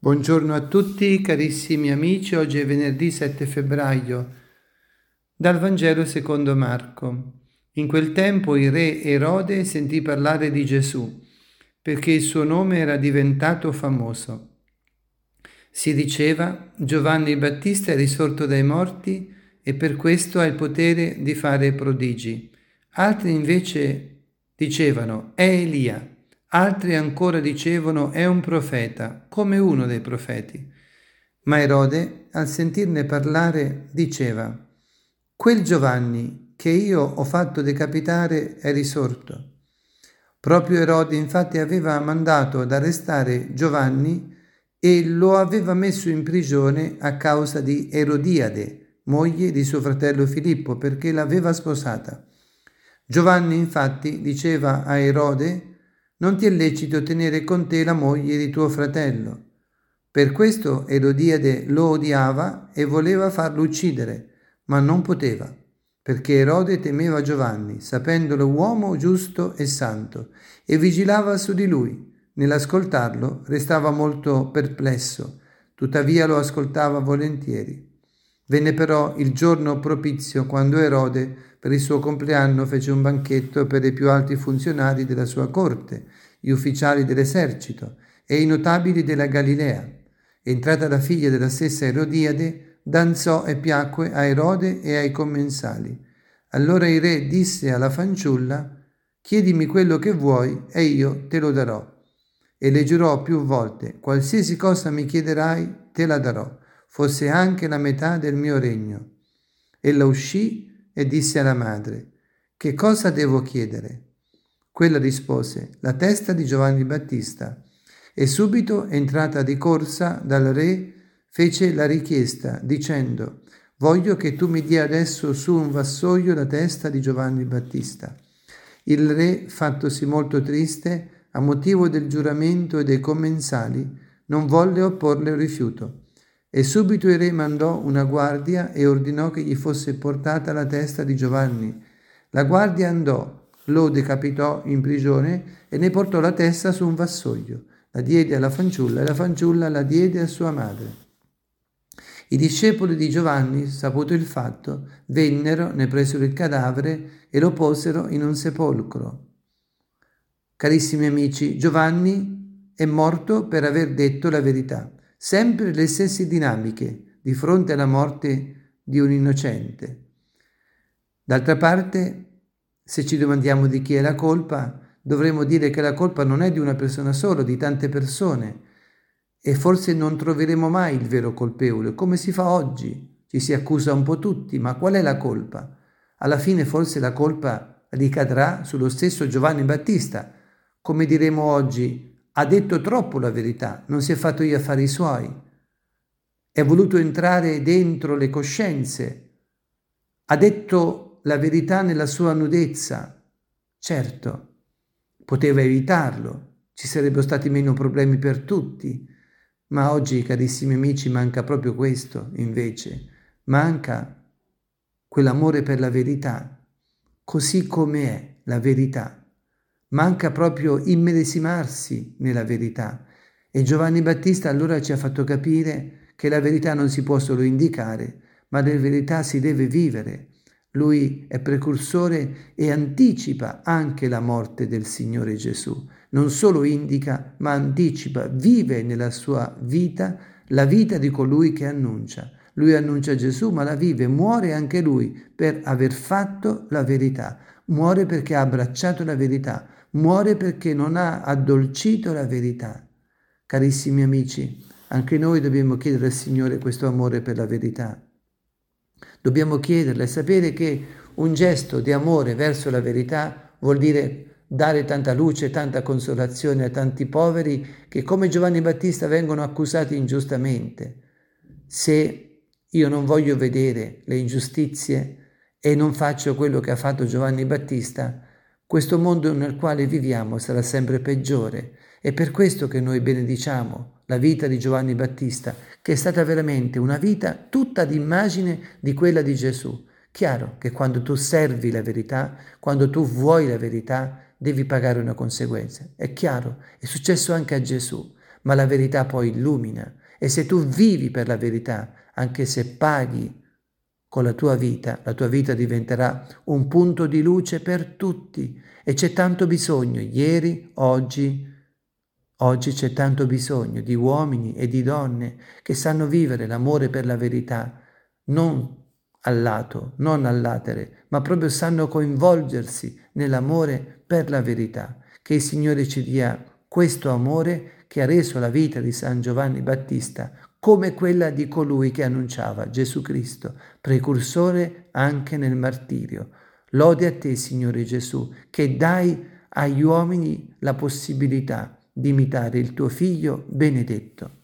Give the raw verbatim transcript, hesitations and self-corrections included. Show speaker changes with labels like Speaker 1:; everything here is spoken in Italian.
Speaker 1: Buongiorno a tutti carissimi amici, oggi è venerdì sette febbraio. Dal Vangelo secondo Marco. In quel tempo il re Erode sentì parlare di Gesù, perché il suo nome era diventato famoso. Si diceva: Giovanni il Battista è risorto dai morti e per questo ha il potere di fare prodigi. Altri invece dicevano: è Elia. Altri ancora dicevano: è un profeta, come uno dei profeti. Ma Erode, al sentirne parlare, diceva: quel Giovanni che io ho fatto decapitare è risorto. Proprio Erode infatti aveva mandato ad arrestare Giovanni e lo aveva messo in prigione a causa di Erodiade, moglie di suo fratello Filippo, perché l'aveva sposata. Giovanni infatti diceva a Erode: non ti è lecito tenere con te la moglie di tuo fratello. Per questo Erodiade lo odiava e voleva farlo uccidere, ma non poteva, perché Erode temeva Giovanni, sapendolo uomo giusto e santo, e vigilava su di lui. Nell'ascoltarlo restava molto perplesso, tuttavia lo ascoltava volentieri. Venne però il giorno propizio, quando Erode per il suo compleanno fece un banchetto per i più alti funzionari della sua corte, gli ufficiali dell'esercito e i notabili della Galilea. Entrata la figlia della stessa Erodiade, danzò e piacque a Erode e ai commensali. Allora il re disse alla fanciulla: chiedimi quello che vuoi e io te lo darò. E le giurò più volte: qualsiasi cosa mi chiederai, te la darò, fosse anche la metà del mio regno. Ella uscì e disse alla madre: che cosa devo chiedere? Quella rispose: la testa di Giovanni Battista. E subito, entrata di corsa dal re, fece la richiesta, dicendo: voglio che tu mi dia adesso su un vassoio la testa di Giovanni Battista. Il re, fattosi molto triste, a motivo del giuramento e dei commensali, non volle opporle un rifiuto. E subito il re mandò una guardia e ordinò che gli fosse portata la testa di Giovanni. La guardia andò, lo decapitò in prigione e ne portò la testa su un vassoio. La diede alla fanciulla e la fanciulla la diede a sua madre. I discepoli di Giovanni, saputo il fatto, vennero, ne presero il cadavere e lo posero in un sepolcro. Carissimi amici, Giovanni è morto per aver detto la verità. Sempre le stesse dinamiche di fronte alla morte di un innocente. D'altra parte, se ci domandiamo di chi è la colpa, dovremmo dire che la colpa non è di una persona sola, di tante persone, e forse non troveremo mai il vero colpevole. Come si fa oggi? Ci si accusa un po' tutti, ma qual è la colpa? Alla fine forse la colpa ricadrà sullo stesso Giovanni Battista. Come diremo oggi, ha detto troppo la verità, non si è fatto gli affari suoi, è voluto entrare dentro le coscienze, ha detto la verità nella sua nudezza. Certo, poteva evitarlo, ci sarebbero stati meno problemi per tutti, ma oggi, carissimi amici, manca proprio questo, invece, manca quell'amore per la verità, così come è la verità. Manca proprio immedesimarsi nella verità. E Giovanni Battista allora ci ha fatto capire che la verità non si può solo indicare, ma la verità si deve vivere. Lui è precursore e anticipa anche la morte del Signore Gesù. Non solo indica, ma anticipa, vive nella sua vita la vita di colui che annuncia. Lui annuncia Gesù, ma la vive, muore anche lui per aver fatto la verità. Muore perché ha abbracciato la verità. Muore perché non ha addolcito la verità. Carissimi amici, anche noi dobbiamo chiedere al Signore questo amore per la verità. Dobbiamo chiederle e sapere che un gesto di amore verso la verità vuol dire dare tanta luce, tanta consolazione a tanti poveri che come Giovanni Battista vengono accusati ingiustamente. Se io non voglio vedere le ingiustizie e non faccio quello che ha fatto Giovanni Battista, questo mondo nel quale viviamo sarà sempre peggiore. È per questo che noi benediciamo la vita di Giovanni Battista, che è stata veramente una vita tutta d'immagine di quella di Gesù. Chiaro che quando tu servi la verità, quando tu vuoi la verità, devi pagare una conseguenza. È chiaro, è successo anche a Gesù. ma la verità poi illumina. E se tu vivi per la verità, anche se paghi con la tua vita, la tua vita diventerà un punto di luce per tutti. E c'è tanto bisogno, ieri, oggi, oggi c'è tanto bisogno di uomini e di donne che sanno vivere l'amore per la verità, non al lato, non all'atere, ma proprio sanno coinvolgersi nell'amore per la verità. Che il Signore ci dia questo amore che ha reso la vita di San Giovanni Battista come quella di colui che annunciava Gesù Cristo, precursore anche nel martirio. Lode a te, Signore Gesù, che dai agli uomini la possibilità di imitare il tuo Figlio benedetto.